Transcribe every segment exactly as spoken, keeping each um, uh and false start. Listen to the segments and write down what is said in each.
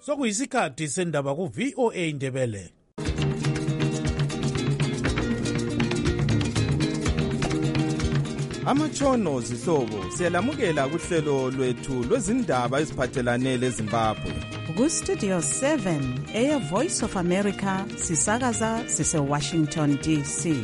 sokuyisikhathi sendaba ku-V O A Ndebele. Amatshono zihlobo siyalamukela kuhlelo lwethu lwezindaba eziphathelane leZimbabwe. Ku-Studio seven eya Voice of America sisakaza sise Washington D C.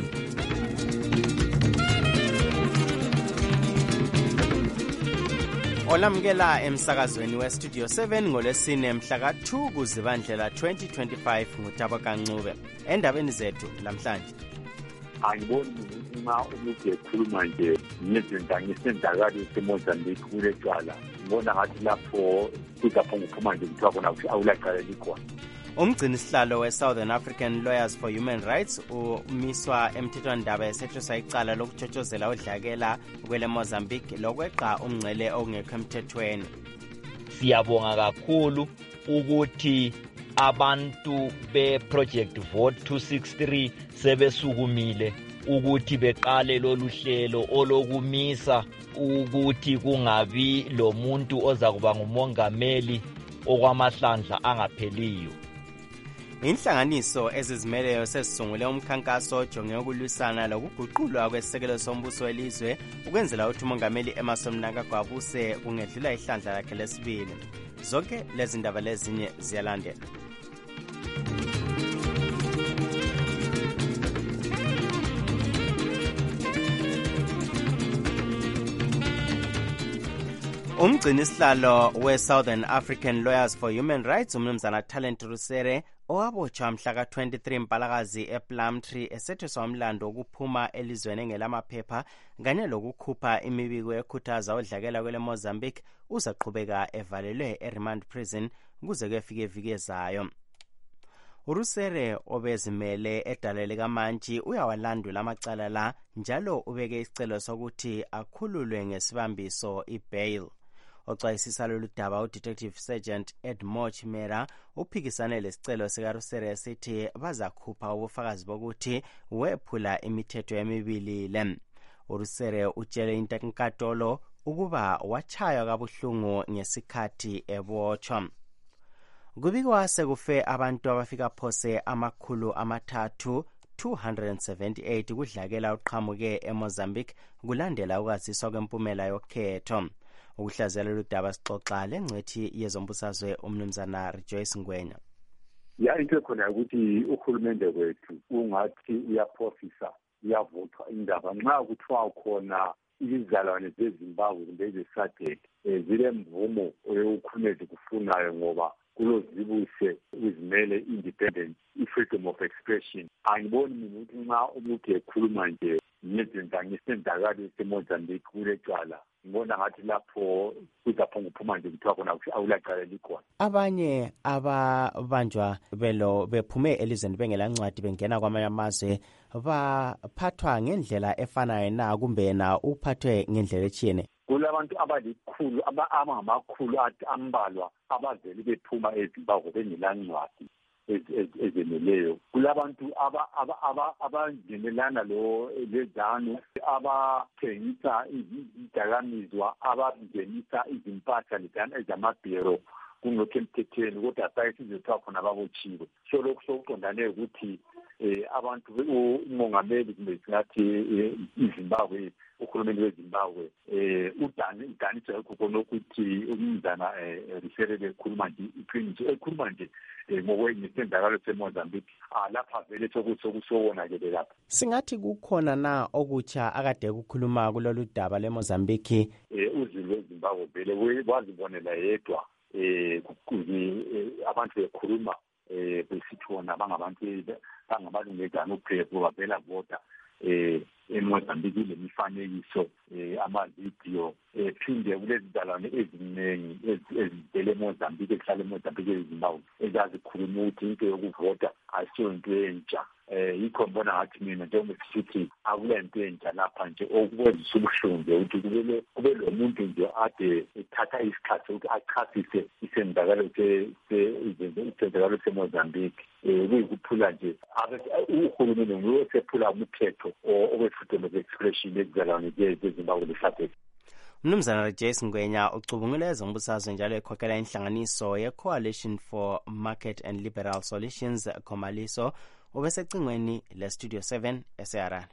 Olamukela emsakazweni we-Studio seven ngolesine mhla ka two kuZibandlela twenty twenty-five nguThabo Kancube. Endabeni zethu lamhlanje. Angiboni ukuthi nxa umuntu ekhuluma nje ngezinto ngesendakalo seMozambique kule cala. Ngibona ngathi lapho kuzaphuma uphuma nje kuthiwa khona ukuthi awulaqala likhona. Umgcini sihlalo we-Southern African Lawyers for Human Rights umiswa emthethwandaba esethuswa icala lokutshotshozela udlakela kwele Mozambique lokweqa umngcele okungekho emthethweni. Siyabonga kakhulu ukuthi abantu be-Project Vote two sixty-three sebesukumile ukuthi beqale lolu hlelo olokumisa ukuthi kungabi lo muntu oza kuba ngumongameli okwamahlandla angapheliyo. Inhlanganiso ezizimeleyo sesisungule umkhankaso ojonge ukulwisana lokuguqulwa kwesekelo sombuso welizwe ukwenzela ukuthi umongameli Emmerson Mnangagwa abuse kungedlula ihlandla lakhe lesibili. Zonke lezi ndaba lezinye ziyalandela. Umgcini sihlalo we-Southern African Lawyers for Human Rights umnumzana Talent Rusere owabotshwa mhla ka twenty-three Mpalakazi ePlumtree esethuswa umlando wokuphuma elizweni ngelamaphepha kanye lokukhupha imibiko ekhuthaza udlakela kwele Mozambique uzaqhubeka evalelwe eRemand Prison kuze kuyefika iviki ezayo. Urusere obezimele edalele kaMantshi uyawalandula amacala la njalo ubeke isicelo sokuthi akhululwe ngesibambiso ibail. Oxwayisisa lolu daba uDetective Sergeant Edmore Chimera uphikisane lesicelo sikaRusere esithi bazakhupha ubufakazi bokuthi wephula imithetho emibili le. Urusere utshele inkantolo ukuba wachaywa kabuhlungu ngesikhathi ebotshwa. Kubikwa sekufe abantu abafika phose amakhulu amathathu two hundred seventy-eight kudlakela uqhamuke eMozambique kulandela ukwaziswa kwempumela yokhetho. Ukuhlazela lolu daba sixoxa lengcethi yezombusazwe umnumzana Rejoice Ngwenya. Ya into khona ukuthi uhulumende wethu ungathi uyaphosisa uyavuthwa indaba nxa kuthiwa khona izizalwane zeZimbabwe kumbe ezeSADC zile mvumo yokukhulumeza kufunayo ngoba kulozibuse uzimele independent i-freedom of expression. Angiboni mina ukuthi nxa umuntu ekhuluma nje ngezinto ngesendakalo seMozambique kule cala ngibona ngathi lapho kuzaphuma uphuma nje kuthiwa khona ukuthi awulaqala likhona. Abanye ababanjwa belo bephume elizweni bengelancwadi bengena kwamanye amazwe baphathwa ngendlela efanayo na kumbe na uphathwe ngendlela ethiyene? Kulabantu abalikhulu abangamakhulu ambalwa abavele bephuma eZimbabwe bengelancwadi ezeneleyo. Kulabantu abangenelana lo lezanu abathengisa izidakamizwa abangenisa izimpahla lezana ezamabhero kungekho emthethweni kodwa sayisizothiwa khona babotshiwe. So lokhu sokuqondane ukuthi abantu umongameli kumbe singathi iZimbabwe uhulumeni weZimbabwe udani udanisa lokho konokuthi umzana Rusere ekhuluma nje iqiniso ekhuluma nje ngokwengisendakalo seMozambique lapha vele sokusowonakele lapha. Singathi kukhona na okutsha akade kukhuluma kulolu daba leMozambique? Uzulu weZimbabwe vele wazibonela yedwa abantu bekhuluma besithi wona bangabantu bangabalungezana uphepho bavela vota eMozambique lemifanekiso amavidiyo phinde kulezizalwane eziningi ezivele eMozambique ezihlala eMozambique eZimbabwe ezazikhuluma ukuthi into yokuvota ayisiyo into entsha. Yikho mbona ngathi mina njengoba sithi akulento entsha lapha nje okwenzisa ubuhlungu nje ukuthi kube kube lo muntu nje ade ethatha isikhathi ukuthi achasise isendakalo isendakalo seMozambique kuyikuphula nje uhulumeni nguye osephula umthetho owe-freedom of expression ezizalwane zeZimbabwe leSADC. Mnumzana Rejoice Ngwenya ucubungule ezombusazwe njalo ekhokhela inhlanganiso ye-Coalition for Market and Liberal Solutions Khomaliso ubesecingweni le-Studio seven eseharare.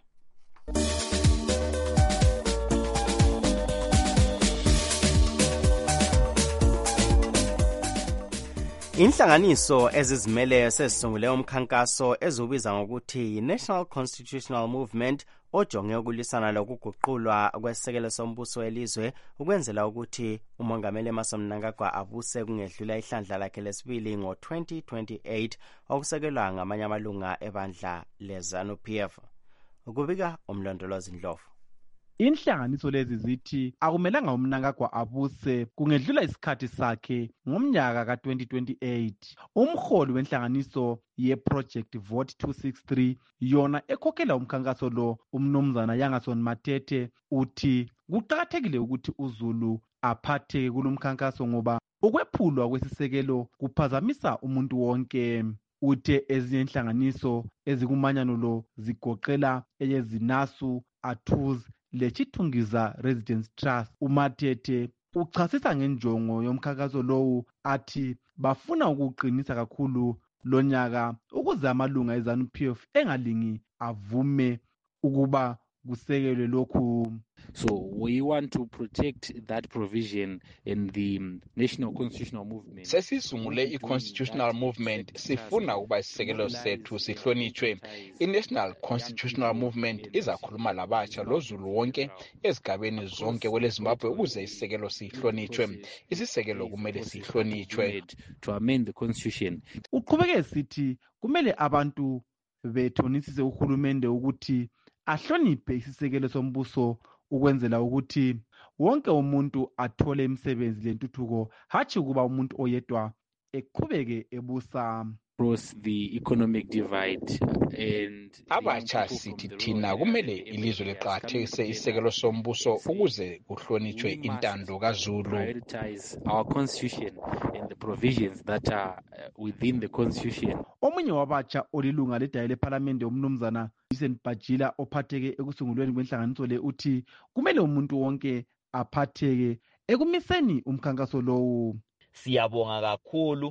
Inhlanganiso ezizimeleyo sezisungule umkhankaso ezubiza ngokuthi yi-National Constitutional Movement ojonge ukulwisana lokuguqulwa kwesisekelo sombuso welizwe ukwenzela ukuthi umongameli Emmerson Mnangagwa abuse kungedlula ihlandla lakhe lesibili ngo-twenty twenty-eight okusekelwa ngamanye amalunga ebandla le-ZANU-P F. Ukubika umlondolozi Ndlovu. Inhlanganiso lezi zithi akumelanga uMnangagwa abuse kungedlula isikhathi sakhe ngomnyaka ka twenty twenty-eight. Umholi wenhlanganiso ye-Project Vote two sixty-three yona ekhokhela umkhankaso lo umnumzana Yangason Matete uthi kuqakathekile ukuthi uZulu aphatheke kulomkhankaso ngoba ukwephulwa kwesisekelo kuphazamisa umuntu wonke. Uthe ezinye inhlanganiso ezikumanyano lo zigoqela eyezinasu Atuz leChithungiza Residence Trust. Umatete uchasisa ngenjongo yomkhankaso lowu athi bafuna ukuqinisa kakhulu lonyaka ukuze amalunga eZANU-P F engalingi avume ukuba kusekelwe lokhu. So we want to protect that provision in the National Constitutional Movement. Sesisungule i-Constitutional Movement sifuna ukuba isisekelo sethu sihlonitshwe. I-National Constitutional Movement izakhuluma labatsha loZulu wonke ezigabeni zonke kwele Zimbabwe ukuze isisekelo sihlonitshwe. Isisekelo kumele sihlonitshwe to amend the constitution. Uqhubeke sithi kumele abantu bethonisise uhulumende ukuthi ahloniphe isisekelo sombuso ukwenzela ukuthi wonke umuntu athole imisebenzi lentuthuko hathi kuba umuntu oyedwa eqhubeke ebusa. Cross the economic divide and abatsha sithi thina kumele ilizwe liqakathekise isisekelo sombuso ukuze kuhlonitshwe intando kaZulu. Prioritize our constitution and the provisions that are within the constitution. Omunye wabatsha olilunga ledayile leParliament umnumzana Vincent Bajila ophatheke ekusungulweni kwenhlanganiso le uthi kumele umuntu wonke aphatheke ekumiseni umkhankaso lowu. Siyabonga kakhulu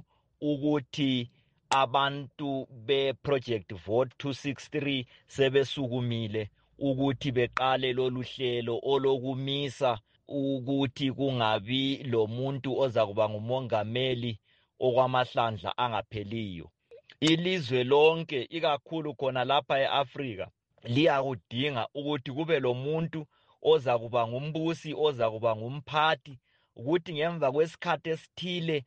ukuthi abantu be-Project Vote two sixty-three sebesukumile ukuthi beqale lolu hlelo olokumisa ukuthi kungabi lo muntu oza kuba ngumongameli okwamahlandla angapheliyo. Ilizwe lonke ikakhulu khona lapha eAfrika liyakudinga ukuthi kube lo muntu oza kuba ngumbusi oza kuba ngumphathi ukuthi ngemva kwesikhathi esithile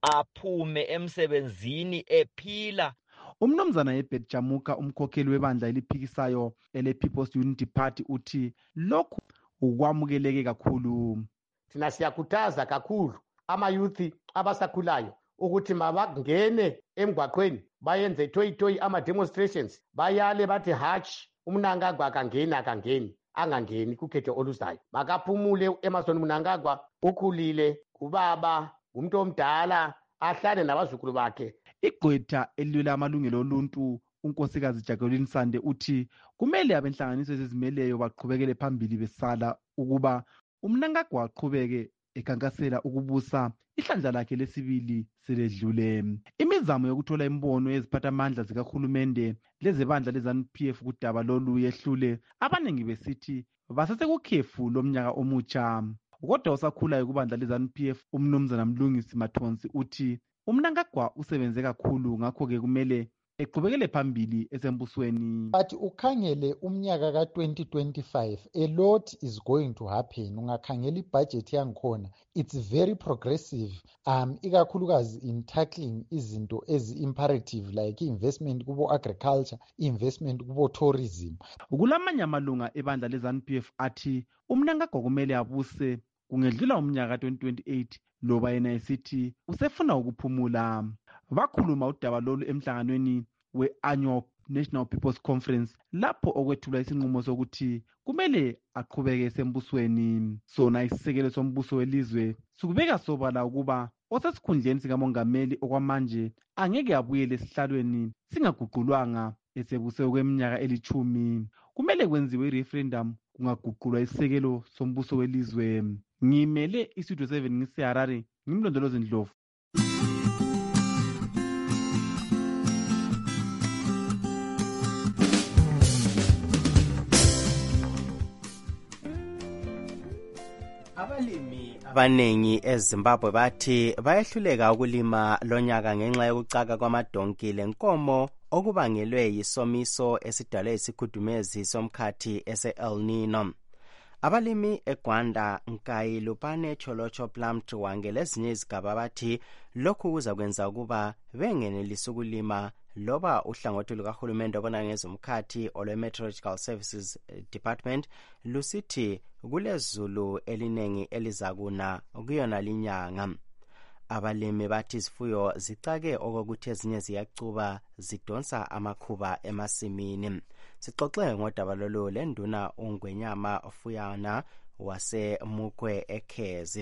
aphume emsebenzini ephila. Umnumzana Ebert Jamuka umkhokheli webandla eliphikisayo ele People's Unity Party uthi lokhu ukwamukeleke kakhulu. Thina siyakutaza kakhulu amayouth abasakhulayo ukuthi mabangene emgwaqweni bayenze toy toy ama demonstrations bayale bathi hatch uMnangagwa akangena akangeni angangeni kukhetho oluzayo. Makaphumule Emmerson Mnangagwa ukhulile kubaba umuntu omdala ahlale nabazukulu bakhe. Igqwetha elilwela amalungelo oluntu unkosikazi Jacqueline Sande uthi kumele abenhlanganiso ezizimeleyo baqhubekele phambili besala ukuba uMnangagwa aqhubeke ekhankasela ukubusa ihlandla lakhe lesibili seledlule. Imizamo yokuthola imbono yeziphathamandla zikahulumende lezebandla leZANU-P F kudaba lolu yehlule abaningi besithi basesekukhefu lomnyaka omutsha. Kodwa usakhulayo kubandla leZANU-P F umnumzana Mlungisi Mathonsi uthi uMnangagwa usebenze kakhulu ngakho-ke kumele eqhubekele phambili esembusweni. But ukhangele umnyaka ka twenty twenty-five a lot is going to happen. Ungakhangela ibudget yangikhona it's very progressive um ikakhulukazi in tackling izinto ezi-imperative like investment kubo agriculture, investment kubo tourism. Kulamanye amalunga ebandla leZANU-P F athi uMnangagwa kumele abuse kungedlula umnyaka ka twenty twenty-eight loba yena esithi usefuna ukuphumula. Bakhuluma udaba lolu emhlanganweni we-Annual National People's Conference lapho okwethulwa isinqumo sokuthi kumele aqhubeke esembusweni. Sona isisekelo sombuso welizwe sikubeka sobala ukuba osesikhundleni sikamongameli okwamanje angeke abuyele esihlalweni singaguqulwanga esebuse kweminyaka elithumi. Kumele kwenziwe i-referendum kungaguqulwa isisekelo sombuso welizwe. ngimele istudio seven ngiseharare ngimlondolozi Ndlovu. Abalimi abanengi eZimbabwe bathi bayehluleka ukulima lonyaka ngenxa yokucaka kwamadonki lenkomo okubangelwe yisomiso esidalwe isikhudumezi somkhathi ese-El Nino. Abalimi eGwanda, Nkayi, Lupane, Cholocho, Plumtree, Wange lezinye izigaba bathi lokhu kuza kwenza ukuba bengenelisa ukulima loba uhlangothi lukahulumende obona ngezomkhathi olwe-Meteorological Services Department lusithi kulezulu elinengi elizakuna kuyona linyanga. Abalimi bathi izifuyo zicake okokuthi ezinye ziyacuba zidonsa amakhuba emasimini. Sixoxe ngodaba lolu lenduna uNgwenyama Fuyana waseMukwe eKhezi.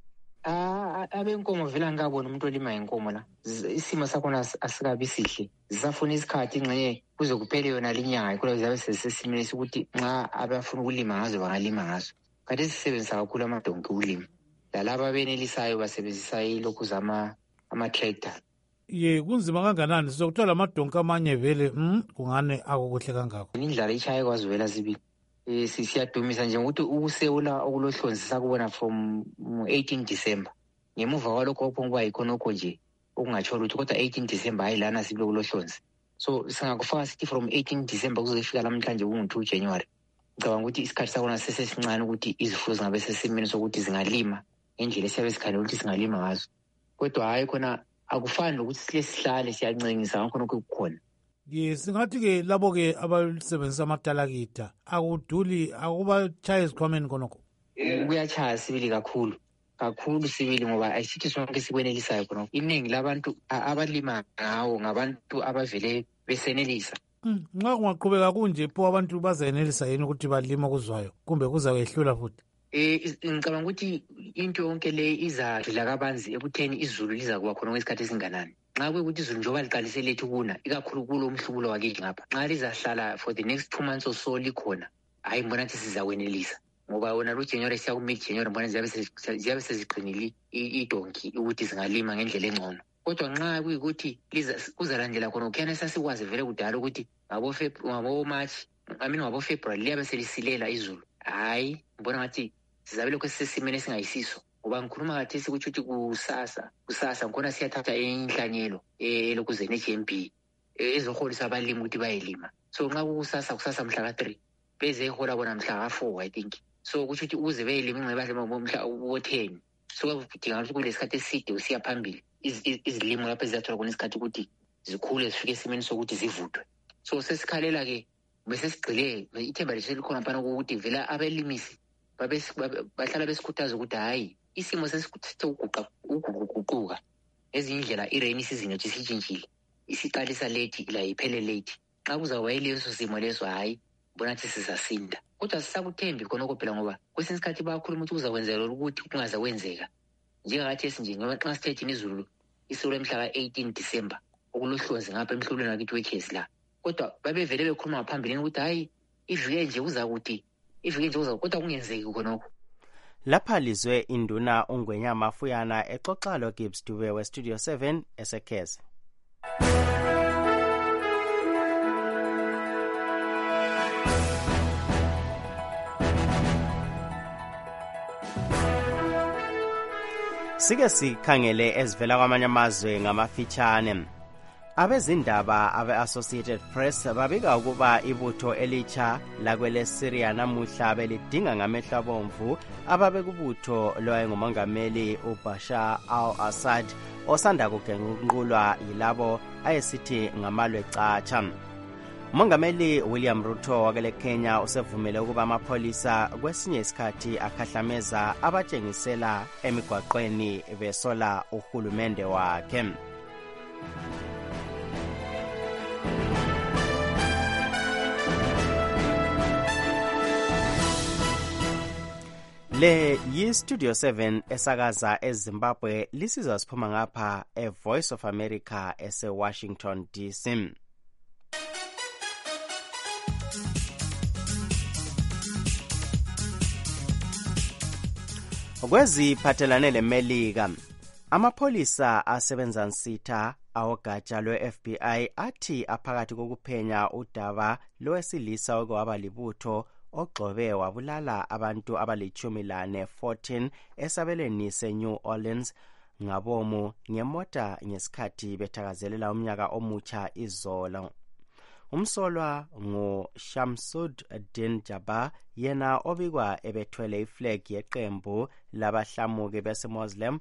Ah, abenkomo vela ngabona umuntu olima inkomo la. Isimo sakhona asikabi sihle. Zisafuna isikhathi ngxe kuze kuphele yona linyanga ikho zabe sesimene ukuthi nxa abafuna ukulima ngazo bangalima ngazo. Kanti sisebenzisa kakhulu amadonki ukulima. Lalaba benelisayo basebenzisa ilokhu zama ama-tractor. Ye kunzima kanganani sizokuthola amadonki amanye vele mm kungane akukuhle kangako. Indlela ishaye kwazivela zibili. Eh siyadumisa nje ukuthi ukusewula okulohlonzi sakubona from eighteen December. Ngemuva kwalokho ophunguba ikhonokho nje okungatsho ukuthi kodwa eighteen December ayilana sibe kulohlonzi. So singakufaka sithi from eighteen December kuzofika namhlanje kungu-two January. Ngicabanga ukuthi isikhathi sakona sesesincane ukuthi izifuyo zingabe sesimeni sokuthi zingalima ngendlela esiyabe sikhanele ukuthi singalima ngazo. Kodwa hayi khona akufani nokuthi sile sihlale siyancengisa ngakho nokho kukhona. Yes, singathi ke labo ke abasebenzisa amatalakita akuduli akubachaye izikhwameni konokho. Kuyachaya sibili kakhulu. Kakhulu sibili ngoba ayisithi sonke sikwenelisayo khona. Iningi labantu abalima ngawo ngabantu abavele besenelisa. Nxa kungaqhubeka kunje pho abantu bazenelisa yini ukuthi balima kuzwayo kumbe kuza kwehlula futhi? Eh ngicabanga ukuthi into yonke le izadla kabanzi ekutheni izulu liza kuba khona ngesikhathi esinganani. Nxa kuyukuthi izulu njoba liqalise lethu kuna ikakhulu kulo mhlubulo wakithi ngapha. Nxa lizahlala for the next two months or so likhona. Hayi ngibona ukuthi sizakwenelisa. Ngoba wona lo January siya ku mid January ngibona ziyabe ziyabe seziqinile idonki ukuthi zingalima ngendlela engcono. Kodwa nxa kuyukuthi liza kuzalandela khona ukuyana sasikwazi vele kudala ukuthi ngabo February ngabo March I mean ngabo February liyabe selisilela izulu. Hayi ngibona ngathi sizabe lokho sesimene singayisiso. Ngoba ngikhuluma kathesi ukuthi uthi kusasa kusasa ngikona siyathatha enhlanyelo elokuze ne-G M B ezoholisa abalimi ukuthi bayelima. So nxa kusasa kusasa mhla ka three beze ehola bona mhla ka four I think. So kusho ukuthi uze bayelima ingceba mhla wo ten. So kudinga ukuthi kulesikhathi eside usiya phambili izilimo lapha ezathola khona isikhathi ukuthi zikhule zifike esimeni sokuthi zivuthwe. So sesikhalela ke bese sigcile ithemba leshe likhona phana ukuthi vela abelimisi babe bahlala besikhuthaza ukuthi hayi isimo sesikuthi ukuguqa ukuguquka ezindlela i-rainy season yathi sitshintshile isiqalisa late ila iphele late. Xa kuzawuba yileso simo leso hayi bona ukuthi sizasinda. Kodwa sisakuthembi khonoko phela ngoba kwesinye isikhathi bayakhuluma ukuthi kuzakwenzeka ukuthi kungaza kwenzeka. Njengathi esinje ngoba xa sithethe izulu isule mhla ka eighteen December okulohlonzi ngapha emhlulweni wakithi wekhezi la. Kodwa babevele bekhuluma phambili ukuthi hayi ivike nje kuza kuthi ivike nje kuza kodwa kungenzeki khonoko. Lapha lizwe induna uNgwenyama Fuyana exoxa lo Gibbs Dube we Studio seven eseKhezi. Sike sikhangele ezivela kwamanye amazwe ngamafitshane. Abezindaba abe-Associated Press babika ukuba ibutho elitsha lakwele Syria namuhla belidinga ngamehlo abomvu ababekubutho lowayengumongameli uBashar al-Assad osanda kugenqulwa yilabo ayesithi ngamalwe catsha. Umongameli William Ruto wakele Kenya usevumele ukuba amapholisa kwesinye isikhathi akhahlameza abatshengisela emigwaqweni besola uhulumende wakhe. Le yi Studio seven esakaza eZimbabwe lisiza siphuma ngapha e Voice of America ese Washington D C. Kweziphathelane leMelika, amapholisa asebenza nsitha awogatsha lwe-F B I athi aphakathi kokuphenya udaba lowesilisa okwaba libutho ogxobe wabulala abantu abalichumi lane fourteen esabelweni se-New Orleans ngabomu ngemota ngesikhathi bethakazelela umnyaka omutsha izolo. Umsolwa nguShamsud Din Jabbar, yena obikwa ebethwele iflag yeqembu labahlamuki bese-Muslim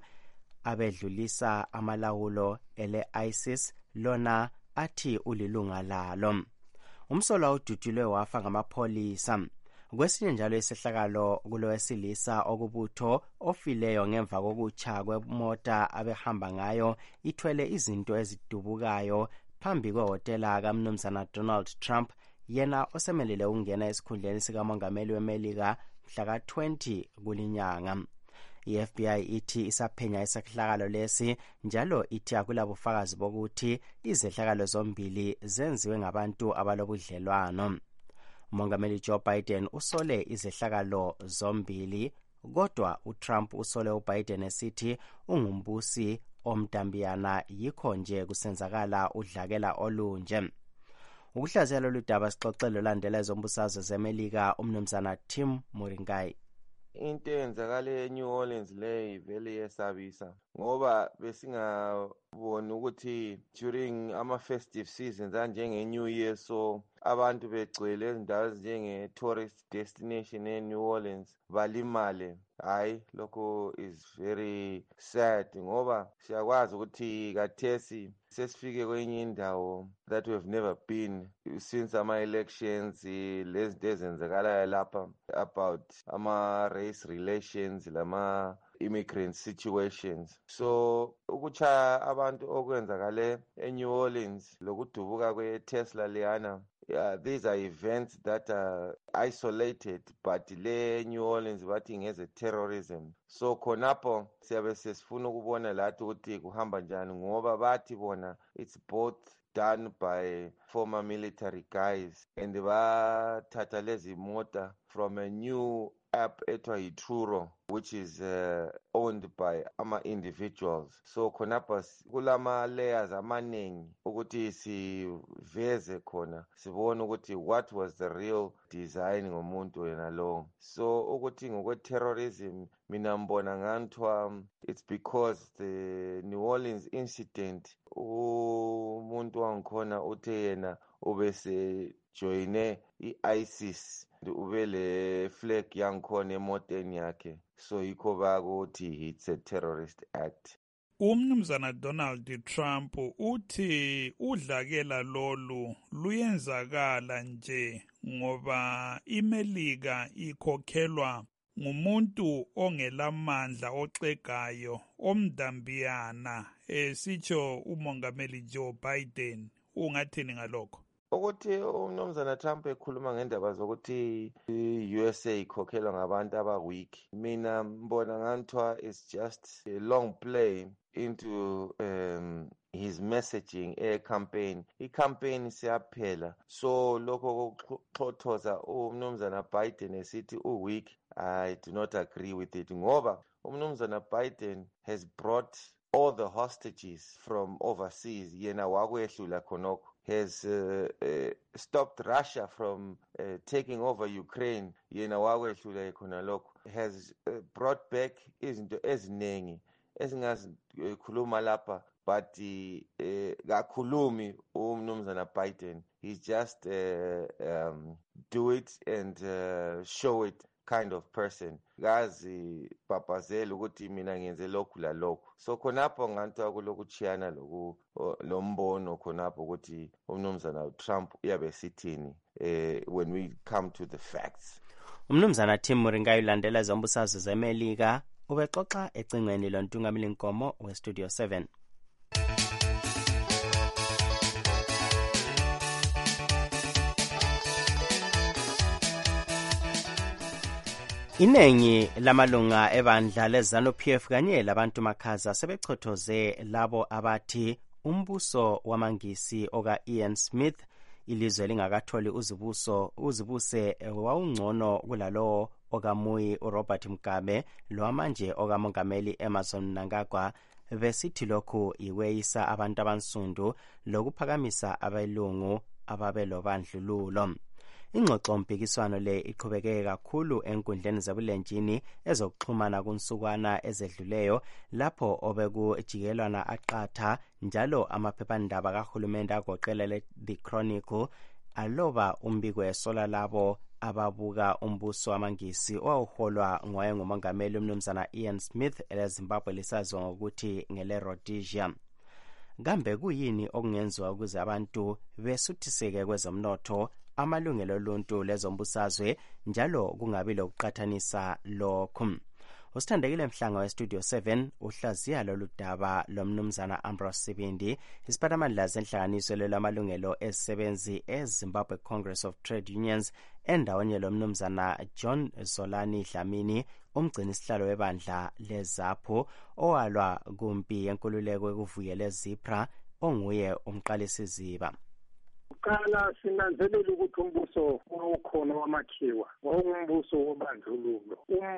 abedlulisa amalawulo ele-ISIS, lona athi ulilunga lalo. Umsolwa udutshulwe wafa ngamapholisa. Kwesinye njalo isehlakalo kulowesilisa okubutho ofileyo ngemva kokutsha kwemota abehamba ngayo ithwele izinto ezidubukayo phambi kwehotela kaMnumzana Donald Trump, yena osemelele ukungena esikhundleni sikamongameli weMelika mhla ka twenty kulinyanga. I-F B I ithi isaphenya isehlakalo lesi, njalo ithi akulabufakazi bokuthi izehlakalo zombili zenziwe ngabantu abalobudlelwano. Umongameli Joe Biden usole izehlakalo zombili, kodwa uTrump usole uBiden esithi ungumbusi omdambiyana, yikho nje kusenzakala udlakela olunje. Ukuhlaziya lolu daba sixoxelo landela ezombusazwe zeMelika umnumzana Tim Moringai. Into eyenzakale eNew Orleans le vele yesabisa, ngoba besingaboni ukuthi during ama-festive seasons anjenge-New Year so abantu begcwele ezindawo ezinjenge-tourist destination e-New Orleans balimale. Hayi, lokho is very sad ngoba siyakwazi ukuthi kathesi sesifike kwenye indawo that we have never been since ama-elections, lezinto ezenzakalayo lapha about ama-race relations lama immigrant situations. So ukuchaya abantu okwenzakale eNew Orleans lokudubuka kwe-Tesla leyana, yeah, these are events that are isolated, but le New Orleans bathi ngeze terrorism. So khonapho siyabe sesifuna ukubona lathi ukuthi kuhamba njani, ngoba bathi bona it's both done by former military guys and bathatha lezi mota from a new app etwa yiTruro, which is uh, owned by ama individuals. So khonapha kulama layers amaningi ukuthi siveze khona sibone ukuthi what was the real design ngomuntu yena lo. So ukuthi ngokwe terrorism mina mbona ngantwa it's because the New Orleans incident umuntu wangikhona uthe yena ubese joine i-ISIS ubele flag yangikhona emoteni yakhe, so yikho bakuthi it's a terrorist act. Umnumzana Donald Trump uthi udlakela lolu luyenzakala nje ngoba iMelika ikhokhelwa ngumuntu ongelamandla oxegayo omdambiyana, esitsho umongameli Joe Biden. Ungathini ngalokho? Ukuthi umnumzana Trump ekhuluma ngendaba zokuthi i-U S A ikhokhelwa ngabantu aba-weak, mina mbona nganthiwa it's just a long play into um, his messaging e-campaign. I-campaign siyaphela, so lokho kokuxhothoza umnumzana Biden esithi u-weak, I do not agree with it, ngoba umnumzana Biden has brought all the hostages from overseas, yena wakwehlula khonokho, has uh, uh, stopped Russia from uh, taking over Ukraine, yena wakwehlula khona lokho, has uh, brought back izinto eziningi esingazikhuluma lapha, but kakhulumi umnumzana Biden. He just uh, um, do it and uh, show it kind of person, gazi papazela ukuthi mina ngenze lokhu la lokhu. So khonapho ngantwa kulokuchiyana loku lombono khonapho ukuthi umnumzana Trump uyabe sithini eh when we come to the facts. Umnumzana Tim Moringai ulandela zombusazwe zeMelika ubexoxa ecingweni lontungameli Nkomo we Studio seven. Inengi lamalunga ebandla leZanu-P F kanye labantu makhaza sebechothoze labo abathi umbuso wamangisi oka Ian Smith ilizwe lingakatholi uzibuso uzibuse wawungcono kulalo okamuyi uRobert Mugabe lowamanje okamongameli Emmerson Mnangagwa besithi lokhu iweyisa abantu abansundu lokuphakamisa abelungu ababelobandlululo. Ingxoxo mpikiswano le iqhubeke kakhulu enkundleni zabulenjini ezokuxhumana kunsukwana ezedluleyo lapho obekujikelwana aqatha njalo amaphephandaba kahulumende agoqela The Chronicle aloba umbiko esola labo ababuka umbuso wamangisi owawuholwa ngowayengumongameli umnumzana Ian Smith eleZimbabwe lisaziwa ngokuthi ngele Rhodesia. Kambe kuyini okungenziwa ukuze abantu besuthiseke kwezomnotho, amalungelo oluntu lezombusazwe njalo kungabi lokuqathanisa lokhu? Usithandekile Mhlanga weStudio seven uhlaziya lolu daba lomnumzana Ambrose Sibindi, isiphathamandla senhlanganiso lelamalungelo ezisebenzi eZimbabwe Congress of Trade Unions, endawonye lomnumzana John Zolani Dlamini, umgcini sihlalo webandla leZAPU owalwa kumpi yenkululeko ekuvuyele Zipra, onguye umqalisi ziba. Ukala sinanzelela ukuthi umbuso ukhona wamakhiwa wawumbuso wobandlululo,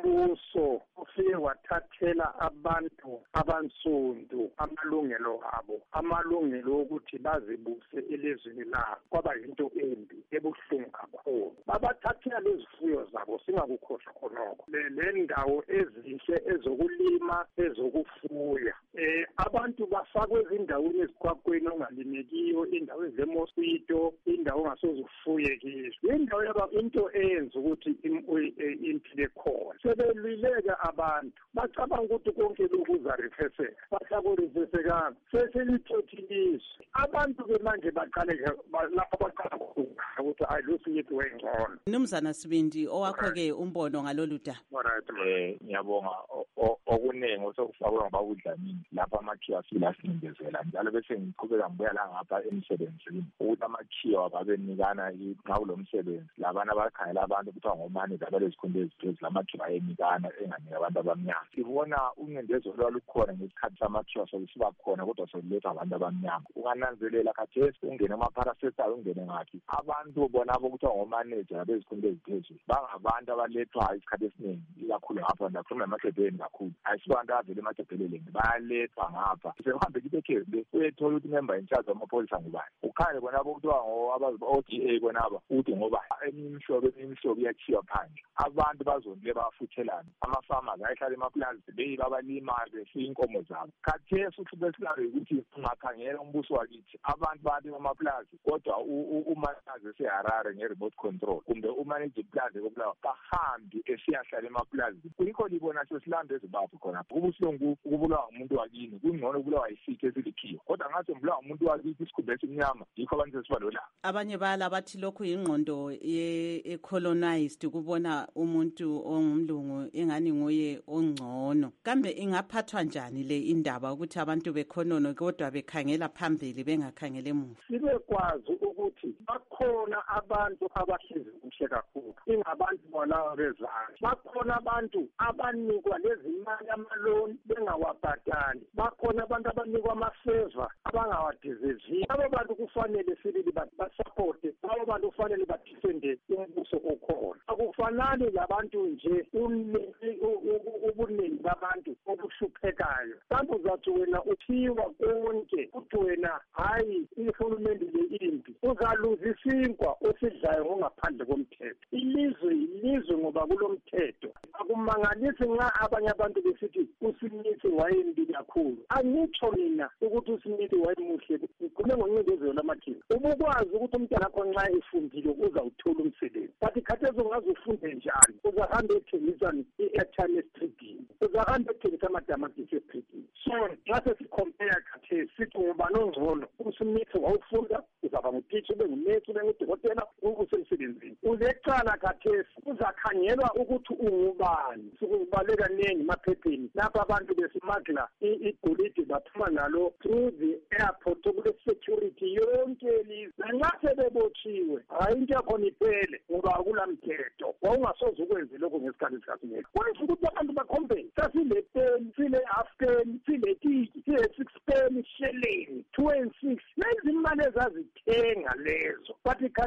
umbuso ufike wathathela abantu abansundu amalungelo abo, amalungelo ukuthi bazibuse elizweni labo. Kwaba yinto embi ebuhlungu kakhulu. Babathathela lezifuyo zabo, singakukhohlwa khonokho. Le ndawo ezinhle ezokulima ezokufuya, eh abantu bafakwe ezindaweni ezikwakweni ongalimekiyo, indawo ezemosquito, indawo ongasoze ufuye kizo. Indawo yaba into eyenza ukuthi impilo khona. Sebelileka abantu bacabanga ukuthi konke lokhu kuzarefeseka, basakurefesekanga, seselithethilizwe. Abantu ke manje baqale lapho baqala ukuthi ayilosiyithi wengcono. Mnumzana Sibindi, owakho-ke umbono ngalolu daba? Alright, eh ngiyabonga okuningi osokufakwe ngabakudlamini lapha amakhiwa silasindezela njalo bese ngiqhubeka ngibuya la ngapha emsebenzini ukuthi amakhiwa babenikana nxa kulomsebenzi labana abakhangela abantu ukuthi ngomani zabalezikhunde eziphezulu lamakhiwa ayenikana enganika abantu abamnyama. Sibona uncindezelo olukhona ngesikhathi samakhiwa sokusiba khona kodwa sokuletha abantu abamnyama. Ungananzelela khathesi ungene emaparasetayo ungene ngaphi abantu bona ukuthi ngomanager bezikhunde eziphezulu bangabantu abalethwa isikhathi esiningi ikakhulu ngapha ndakhuluma emakhebheni kakhulu ayisibantu avele emakhebheleleni bayalethwa ngapha sehambe kibekhe uyethola ukuthi member in charge amapholisa ngubani ukhale bona ukuthiwa O D A konaba uthi ngoba imihlobo imihlobo iyakhiwa phandle abantu bazondile bafuthelana ama-farmers ayihlala emaplazi beyiba abalima befuya inkomo zabo. Khathesi ukuthi besilayo ukuthi ungakhangela umbuso wakithi abantu bathi emaplazi kodwa umanager eseHarare nge-remote control kumbe umanager plaza ekobulawa bahambi esiyahlala emaplazi. Kuyikho libona sesilambe eZimbabwe khona kubuhlungu ukubulawa umuntu wakini kungcono ukubulawa yisithi esilikhiyo kodwa ngathi mbulawa umuntu wakithi isikhumba esimnyama yikho abantu sesibalola. Abanye bala bathi lokhu ingqondo ye-colonized kubona umuntu ongumlungu engani nguye ongcono. Kambe ingaphathwa njani le indaba ukuthi abantu bekhonono kodwa bekhangela phambili bengakhangele emuva? Sibekwazi ukuthi bakhona abantu abahlezi kuhle kakhulu ingabantu bona bezansi. Bakhona abantu abanikwa lezi mali amaloni bengawabhadali. Bakhona abantu abanikwa amafeva abangawadeserve. Abo bantu kufanele sibili basupporte, abo bantu kufanele badefende umbuso okhona. Akufanele labantu nje ubuningi babantu obuhluphekayo. Kambe uzathi wena uthiwa konke uthi wena hayi ihulumende le impi uzaluza isinkwa osidlayo ngaphandle komthetho. Ilizwe ilizwe ngoba kulomthetho. Akumangalisi nxa abanye abantu besithi uSmith wayembi kakhulu. Angitsho mina ukuthi uSmith wayemuhle kume ngoncindezelo lamakhiwa. Ubukwazi ukuthi umntwana akho nxa efundile uzawuthola umsebenzi. But khathesi ungazufunde njani? Uzahamba ethengisa i-airtime estribhini. Uzahamba ethengisa amadamatisi estribhini. So nxa sesicompare khathesi sithi ngubani ongcono. uSmith wawufunda uzaba ngutitsha ube ngunesi ube ngudokotela ubusemsebenzini. Ulecala khathesi uzakhangelwa ukuthi ungubani. Sikubaleka nengi emaphepheni lapha abantu besimagla igolide baphuma nalo through the airport kule security yonke elizwe. Nxa sebebotshiwe hayi into yakhona iphele ngoba akulamthetho. Wawungasoze ukwenze lokho ngesikhathi sikaSmith. Kwenza ukuthi abantu bakhombe sasile ten sile half ten sile tiki sile six ten shelling two and six lezi imali ezazithenga lezo. But khathesi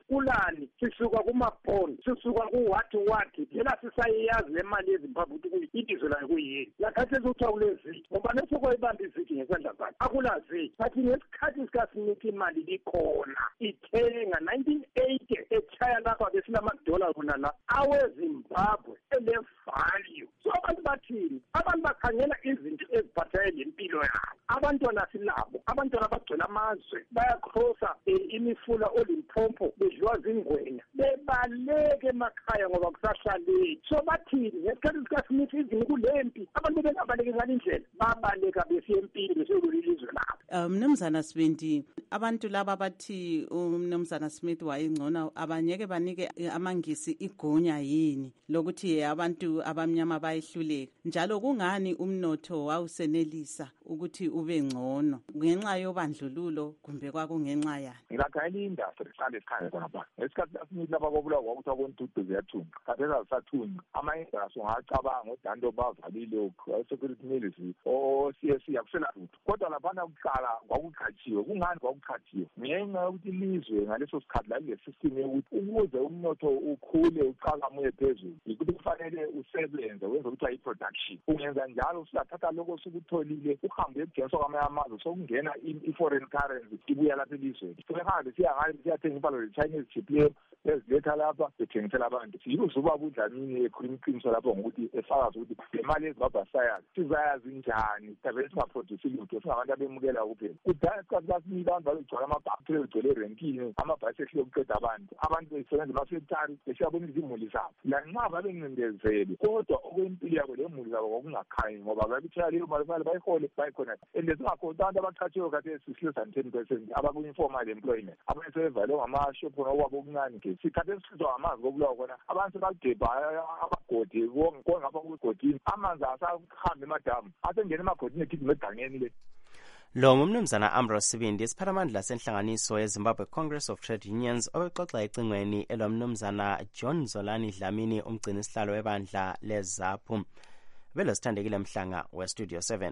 kulani sisuka kumabhondi sisuka kuwathi wathi phela sisayazi le mali yeZimbabwe ukuthi ibizo layo kuyini lakhathesi kuthiwa kulezigi ngoba nesokoyibamba izigi ngesandla sakhe akulazi bathi ngesikhathi sikaSmith imali likhona ithenga nineteen eighty echaya lapha besinamadola wona la aweZimbabwe ele-value so abantu bathini abantu bakhangela izinto eziphathelene nempilo yabo abantwana silabo abantwana bagcwele amazwe bayakrosa imifula oLimpopo bedliwa zingwenya bebaleke emakhaya ngoba kusahlaleki so bathini ngesikhathi sikaSmith izini kulempi abantu bengabaleki ngalindlela babaleka besiya empini beselolu ilizwe labo. Mnumzana Sibindi, abantu laba bathi uMnumzana Smith wayengcona abanyeke banike amangisi igunya yini lokuthi abantu abamnyama bayihluleka njalo kungani umnotho wawusenelisa ukuthi ube ngcono ngenxa yobandlululo kumbe kwakungenxa yani? Ngilakhayela industry iqale isikhaya khonapha ngesikhathi saSmith lapha kwabulawa kwakuthi abontudu ziyathunqa kathesa zisathunqa ama-industry ungacabanga udanto bavalile security military o-C S C akusela lutho kodwa laphana kuqala kwakuqhatshiwe kungani kwakuqhatshiwe ngenxa yokuthi ilizwe ngaleso sikhathi lalile system yokuthi ukuze umnotho ukhule uqalame uye phezulu yikuthi kufanele usebenze wenze ukuthi ayi-production ungenza njalo usathatha lokho sukutholile uhambe ekujenswa kwamanye amazwe sokungena i-foreign currency ibuya lapha elizweni sebehambe siyangayo siyathenga impalo le-Chinese chip leyo eziletha lapha bethengisela abantu yikuzuba budlamini ekhuluma iqiniso lapho ngokuthi efakazi ukuthi le mali yeZimbabwe sayazi sizayazi njani davele singaproduce lutho singabantu abemukela kuphela kudala isikhathi kaSmith abantu babegcwala amabhaktheri begcwele erenkini amabhayisekile okuqeda abantu abantu besebenza emafektari besiyabona izimuli zabo lanxa babencindezele kodwa okwempilo yabo le muli zabo kwakungakhanyi ngoba babethela leyo mali kumele bayihole bayikhona and singakhohlwa abantu abaqhatshiwe khathesi less than ten percent abaku-informal employment abanye sebevalwe ngamashophu nokwabo okuncane ke sikhathi esisizwa ngamanzi kokulawa khona abantu sebagebha amagodi kongapha kwegodini amanzi asahambe emadamu asengena emagodini egijima egangeni le. Lo ngumnumzana Ambrose Sibindi isipharamandla senhlanganiso yeZimbabwe Congress of Trade Unions obexoxa ecingweni elomnumzana John Zolani Dlamini umgcini sihlalo webandla leZAPU. Vele sithandekile Mhlanga we Studio seven.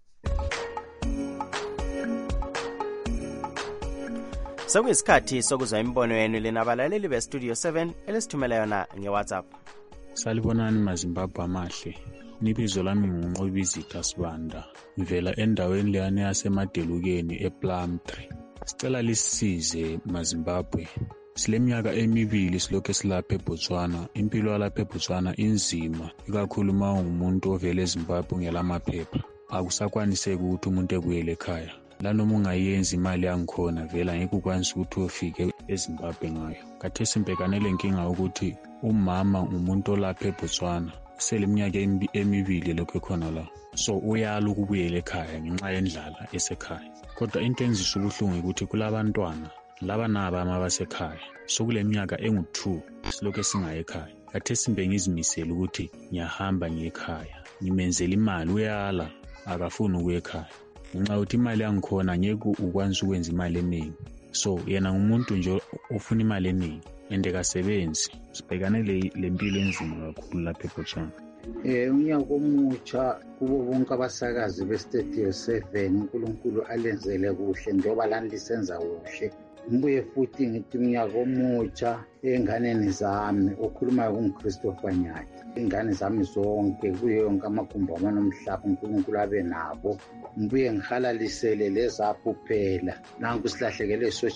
Sokuyisikhathi sokuzwa imibono yenu lenabalaleli be Studio seven elisithumela yona ngeWhatsApp. Salibonani maZimbabwe amahle. Nibizo lami nguNqobizitha Sibanda. Ngivela endaweni leyana yasemadelukeni ePlumtree. Sicela lisisize maZimbabwe. Sileminyaka emibili silokho silapha eBotswana. Impilo yalapha eBotswana inzima, ikakhulu uma ungumuntu ovela eZimbabwe ngelamaphepha. Akusakwaniseki ukuthi umuntu ebuyele ekhaya. Lanoma ungayenza imali yangikhona vela ngeke ukwanise ukuthi ufike eZimbabwe ngayo. Khathesi mbhekane lenkinga ukuthi umama umuntu olapha eBotswana seleminyaka emibili lokho ekhona la, so uyala ukubuyela ekhaya ngenxa yendlala esekhaya. Kodwa into enzisa ubuhlungu ukuthi kulabantwana laba naba abasekhaya sokule minyaka engu-two silokho singaye ekhaya. Khathesi bengizimisela ukuthi ngiyahamba ngekhaya ngimenzela imali, uyala akafuni ukuya ekhaya ngenxa yokuthi imali yangikhona ngeke ukwanise ukwenza imali eningi. So yena ngumuntu nje ufuna imali eningi ende kasebenzi. Sibhekane lempilo enzima kakhulu lapha eBotswana. Eh unyaka omutsha kubo bonke abasakazi beStudio seven uNkulunkulu alenzele kuhle njengoba lani lisenza kuhle. Ngibuye futhi ngithi unyaka omutsha enganeni zami okhuluma nguChristopher Nyaki. Ingane zami zonke kuyo yonke amagumbi amanomhlaba uNkulunkulu abe nabo. Ngibuye ngihalalisele leZAPU phela nanku silahlekele so.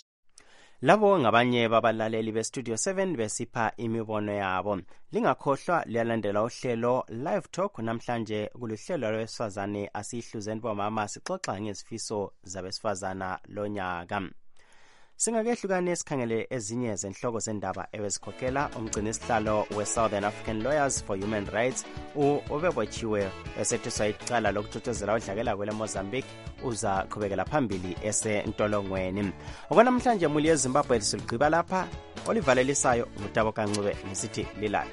Labo ngabanye babalaleli be Studio seven besipha imibono yabo. Lingakhohlwa liyalandela uhlelo Live Talk namhlanje kuluhlelo lwesifazane asihluzeni bomama sixoxa ngezifiso zabesifazana lonyaka. Singakehlukane sikhangele ezinye zenhloko zendaba ebezikhokhela umgcini sihlalo we-Southern African Lawyers for Human Rights ubebotshiwe esethiswa icala lokuthuthuzela udlakela kwele Mozambique uza qhubekela phambili esentolongweni. Okwanamhlanje muli yeZimbabwe lisigqiba lapha olivalelisayo ngutabo kancube ngisithi lilala.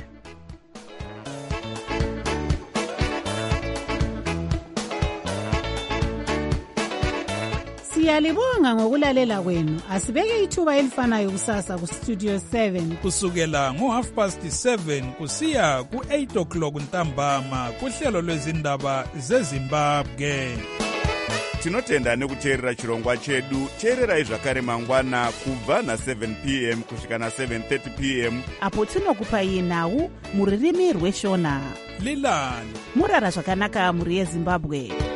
Siyalibonga ngokulalela kwenu. Asibeke ithuba elifanayo kusasa ku Studio seven kusukela ngo half past seven kusiya ku eight o'clock ntambama kuhlelo lwezindaba zeZimbabwe. tinotenda nekuteerera chirongwa chedu. teererai zvakare mangwana kubva na-seven p m kusvika na-seven thirty p m apo tinokupai nhau mururimi rweshona. lilani murara zvakanaka mhuri yezimbabwe.